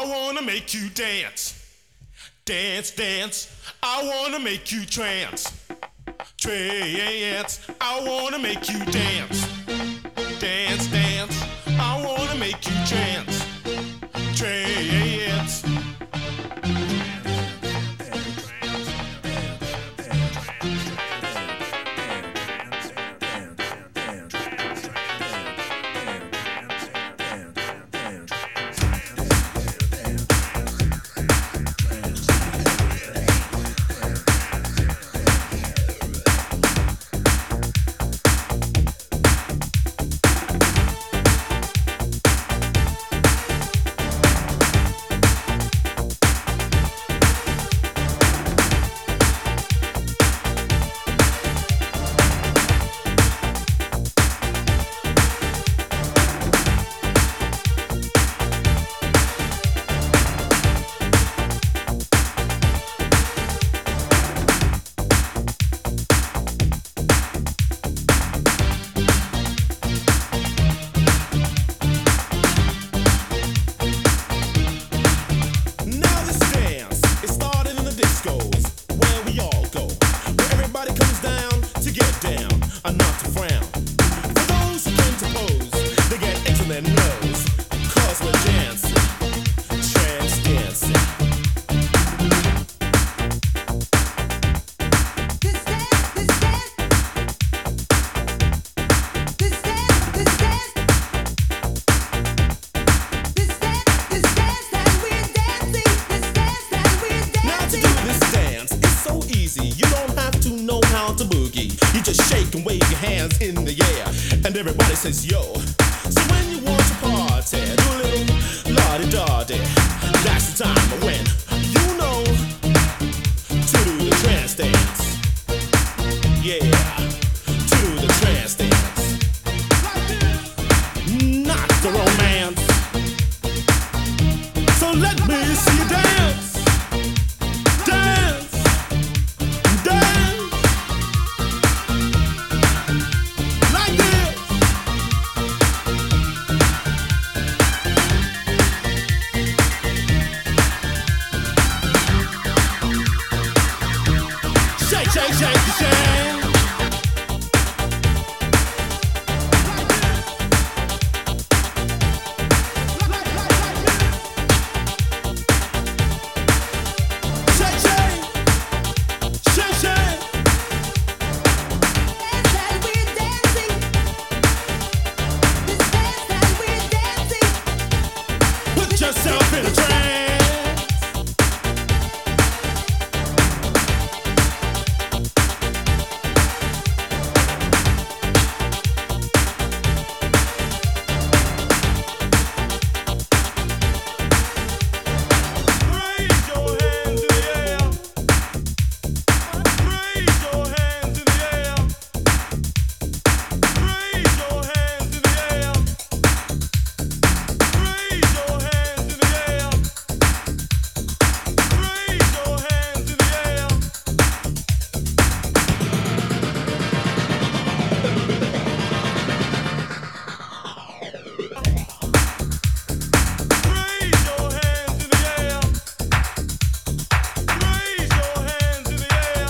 I wanna make you dance. Dance, dance, I wanna make you trance. Trance, I wanna make you dance. Dance, dance, I wanna make you trance. Trance. Everybody says yo. So when you want to party, do a little la-di-da-di. That's the time when you know to do the trance dance. Yeah, to do the trance dance. Not the romance. So let me see you dance. Dance. Dance. Like this. Shake, shake, shake, shake. Shake, shake. Shake, shake. That we're dancing. This dance that we're dancing. Put yourself in a trance. Raise your hands in the air. Raise your hands in the air. Raise your hands in the air. Raise your hands in the air. Raise your hands in the air. Raise your hands in the air. Raise your hands in the air.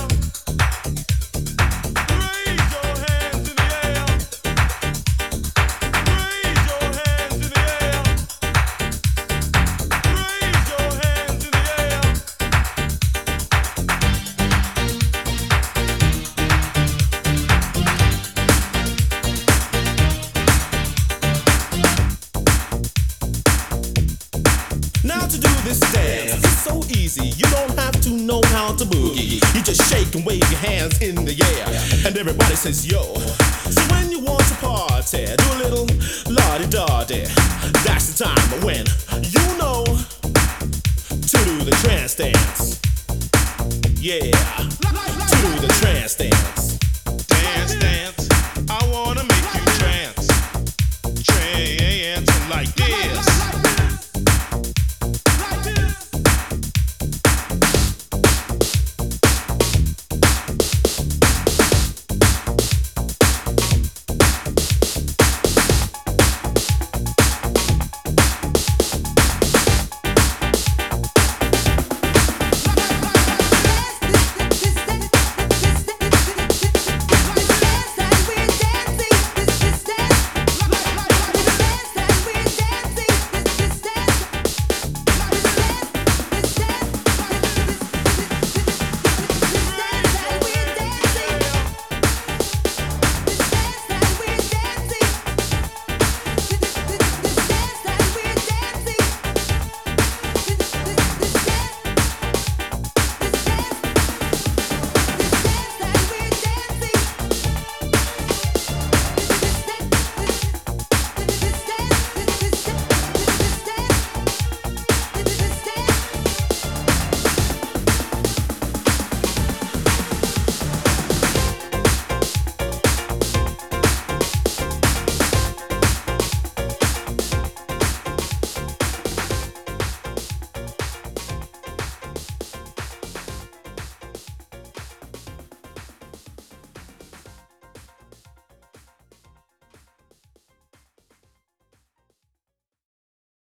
Raise your hands in the air. Raise your hands in the air. Raise your hands in the air. Now to do this dance, it's so easy. You don't have to know how to boogie. You just shake and wave your hands in the air, and everybody says yo. So when you want to party, do a little la-di-da-di. That's the time when you know to do the trance dance. Yeah, to do the trance dance.